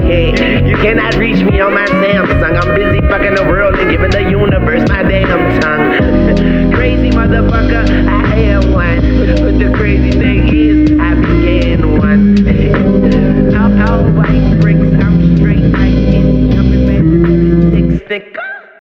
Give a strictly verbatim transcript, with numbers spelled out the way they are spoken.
Yeah, you cannot reach me on my Samsung. I'm busy fucking the world and giving the universe my damn tongue. Crazy motherfucker, I am one with the crazy thing.